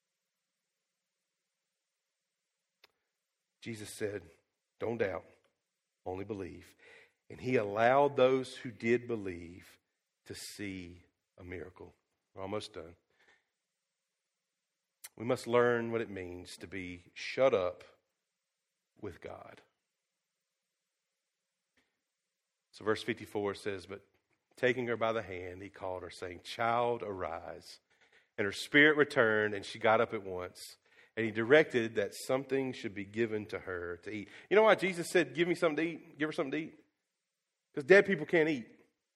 Jesus said, don't doubt, only believe. And He allowed those who did believe to see a miracle. We're almost done. We must learn what it means to be shut up with God. So verse fifty-four says, but taking her by the hand, He called her, saying, child, arise. And her spirit returned, and she got up at once. And He directed that something should be given to her to eat. You know why Jesus said, give me something to eat? Give her something to eat? Because dead people can't eat.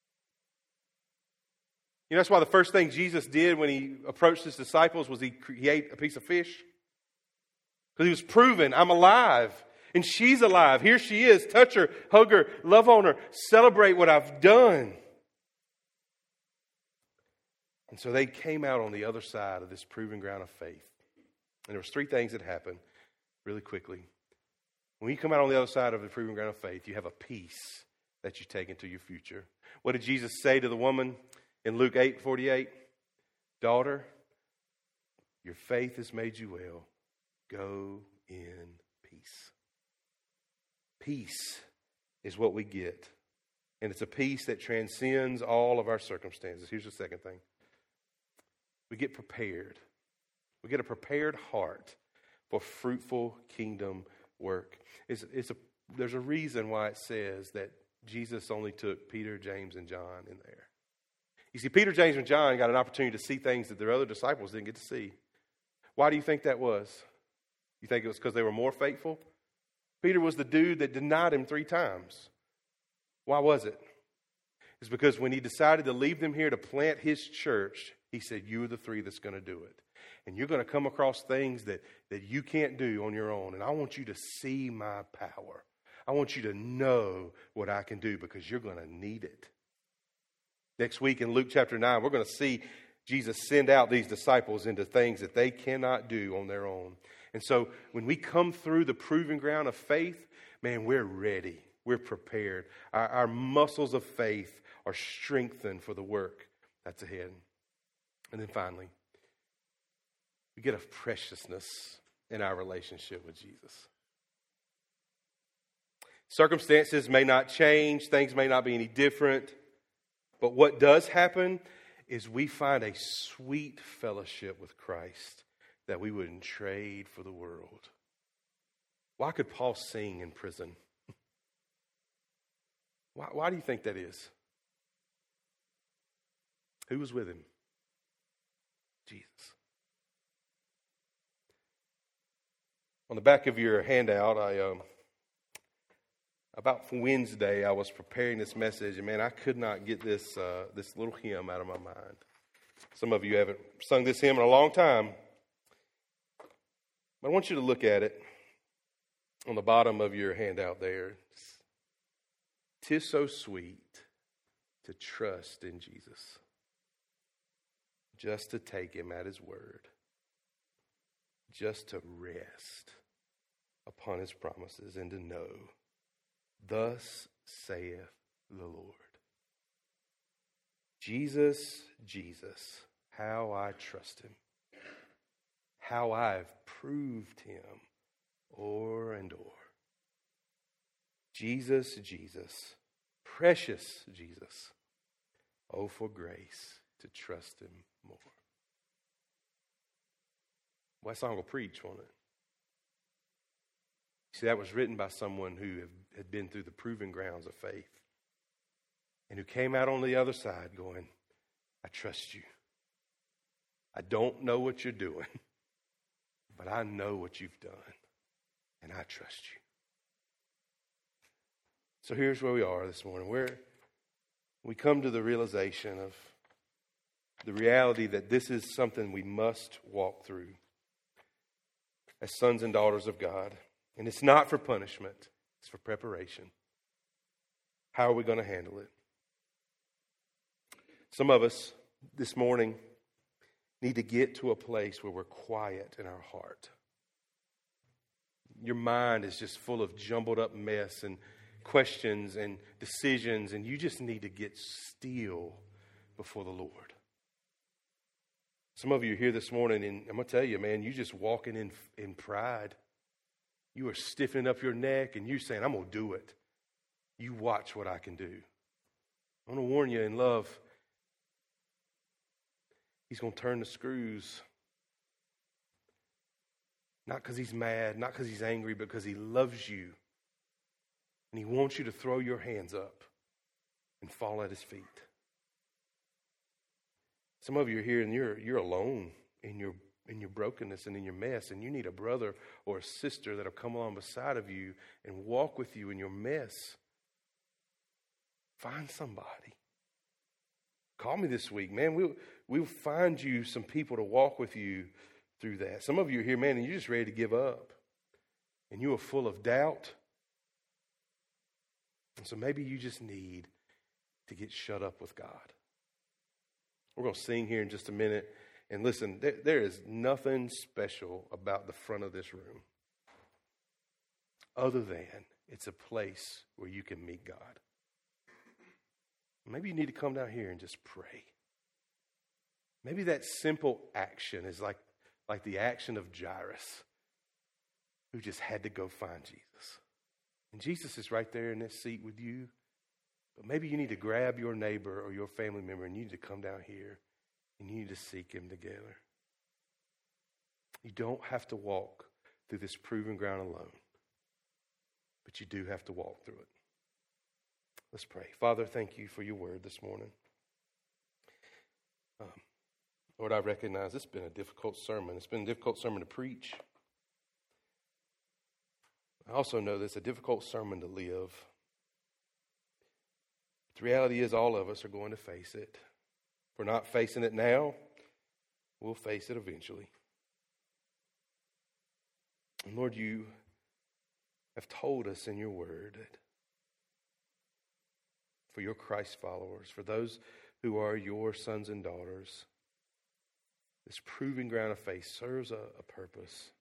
You know, that's why the first thing Jesus did when He approached His disciples was He ate a piece of fish. Because He was proving, I'm alive. And she's alive. Here she is. Touch her, hug her, love on her, celebrate what I've done. And so they came out on the other side of this proving ground of faith. And there was three things that happened really quickly. When you come out on the other side of the proving ground of faith, you have a peace that you take into your future. What did Jesus say to the woman in Luke eight forty-eight? Daughter, your faith has made you well. Go in peace. Peace is what we get. And it's a peace that transcends all of our circumstances. Here's the second thing. We get prepared. We get a prepared heart for fruitful kingdom work. It's, it's a, there's a reason why it says that Jesus only took Peter, James, and John in there. You see, Peter, James, and John got an opportunity to see things that their other disciples didn't get to see. Why do you think that was? You think it was because they were more faithful? Peter was the dude that denied Him three times. Why was it? It's because when He decided to leave them here to plant His church, He said, you are the three that's going to do it. And you're going to come across things that, that you can't do on your own. And I want you to see my power. I want you to know what I can do because you're going to need it. Next week in Luke chapter nine, we're going to see Jesus send out these disciples into things that they cannot do on their own. And so when we come through the proving ground of faith, man, we're ready. We're prepared. Our, our muscles of faith are strengthened for the work that's ahead. And then finally, we get a preciousness in our relationship with Jesus. Circumstances may not change. Things may not be any different. But what does happen is we find a sweet fellowship with Christ that we wouldn't trade for the world. Why could Paul sing in prison? Why, why do you think that is? Who was with him? Jesus. On the back of your handout, I um, about Wednesday, I was preparing this message, and man, I could not get this uh, this little hymn out of my mind. Some of you haven't sung this hymn in a long time. But I want you to look at it on the bottom of your handout there. "'Tis so sweet to trust in Jesus, just to take him at his word, just to rest upon his promises and to know, thus saith the Lord. Jesus, Jesus, how I trust him, how I've proved him o'er and o'er. Jesus, Jesus, precious Jesus, oh, for grace to trust him more." Well, that song will preach, won't it? See, that was written by someone who had been through the proving grounds of faith and who came out on the other side going, "I trust you. I don't know what you're doing, but I know what you've done, and I trust you." So here's where we are this morning. Where we come to the realization of the reality that this is something we must walk through as sons and daughters of God. And it's not for punishment. It's for preparation. How are we going to handle it? Some of us this morning need to get to a place where we're quiet in our heart. Your mind is just full of jumbled up mess and questions and decisions, and you just need to get still before the Lord. Some of you are here this morning, and I'm going to tell you, man, you just walking in, in pride. You are stiffening up your neck, and you're saying, "I'm going to do it. You watch what I can do." I want to warn you in love, he's going to turn the screws. Not because he's mad, not because he's angry, but because he loves you. And he wants you to throw your hands up and fall at his feet. Some of you are here and you're you're alone in your in your brokenness and in your mess, and you need a brother or a sister that'll come along beside of you and walk with you in your mess. Find somebody. Call me this week, man. We'll we'll find you some people to walk with you through that. Some of you are here, man, and you're just ready to give up. And you are full of doubt. And so maybe you just need to get shut up with God. We're going to sing here in just a minute. And listen, there, there is nothing special about the front of this room other than it's a place where you can meet God. Maybe you need to come down here and just pray. Maybe that simple action is like, like the action of Jairus, who just had to go find Jesus. And Jesus is right there in this seat with you. But maybe you need to grab your neighbor or your family member and you need to come down here and you need to seek him together. You don't have to walk through this proven ground alone, but you do have to walk through it. Let's pray. Father, thank you for your word this morning. Um, Lord, I recognize it's been a difficult sermon. It's been a difficult sermon to preach. I also know that it's a difficult sermon to live. The reality is all of us are going to face it. If we're not facing it now, we'll face it eventually. And Lord, you have told us in your word that for your Christ followers, for those who are your sons and daughters, this proving ground of faith serves a, a purpose.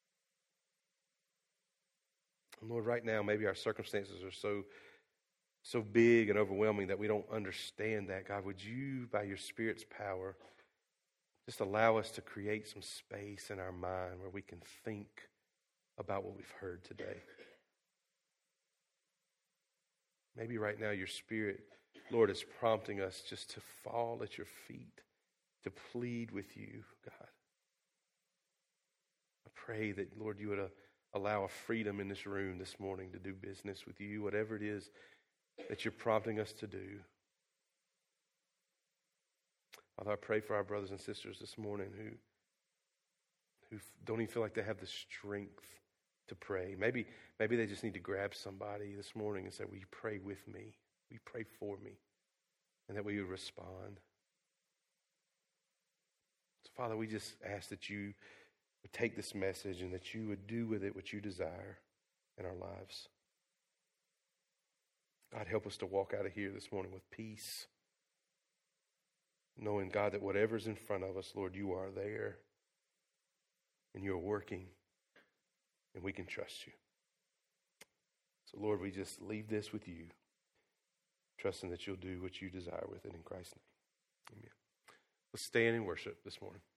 And Lord, right now, maybe our circumstances are so, so big and overwhelming that we don't understand that. God, would you, by your Spirit's power, just allow us to create some space in our mind where we can think about what we've heard today. Maybe right now your Spirit, Lord, is prompting us just to fall at your feet, to plead with you, God. I pray that, Lord, you would uh, allow a freedom in this room this morning to do business with you, whatever it is that you're prompting us to do. Father, I pray for our brothers and sisters this morning who, who don't even feel like they have the strength to pray. Maybe, maybe they just need to grab somebody this morning and say, will you pray with me? Will you pray for me? And that we would respond. So, Father, we just ask that you would take this message and that you would do with it what you desire in our lives. God, help us to walk out of here this morning with peace, knowing, God, that whatever's in front of us, Lord, you are there and you're working and we can trust you. So, Lord, we just leave this with you, trusting that you'll do what you desire with it in Christ's name. Amen. Let's stand and worship this morning.